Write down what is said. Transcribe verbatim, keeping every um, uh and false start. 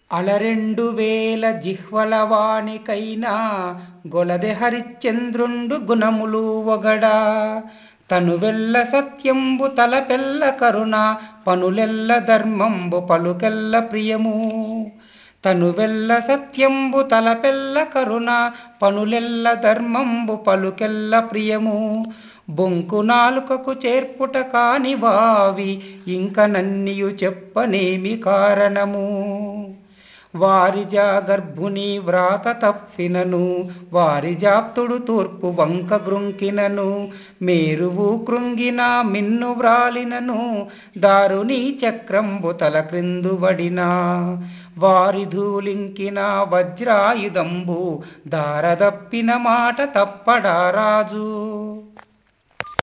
అలరెండు వేల జిహ్వలవానికైనా గొలదె హరిశ్చంద్రుండు గుణములు ఒగడా తనువెల్ల సత్యంబు తలపెల్ల కరుణ పనులెల్ల ధర్మంబు పలుకెల్ల ప్రియము తనువెల్ల సత్యంబు తలపెల్ల కరుణ పనులెల్ల ధర్మంబు పలుకెల్ల ప్రియము బొంకు నాలుకకు చేర్పుట కాని వావి ఇంక నన్నియు చెప్పనేమి కారణము వారిజ గర్భుని వ్రాత తప్పినను వారి జాప్తుడు తూర్పు వంక గృంకినను మేరువు కృంగిన మిన్ను వ్రాలినను దారుని చక్రంబు తల క్రిందు వడిన వారి ధూలింకిన వజ్రాయుధంబు దారదప్పిన మాట తప్పడా రాజు.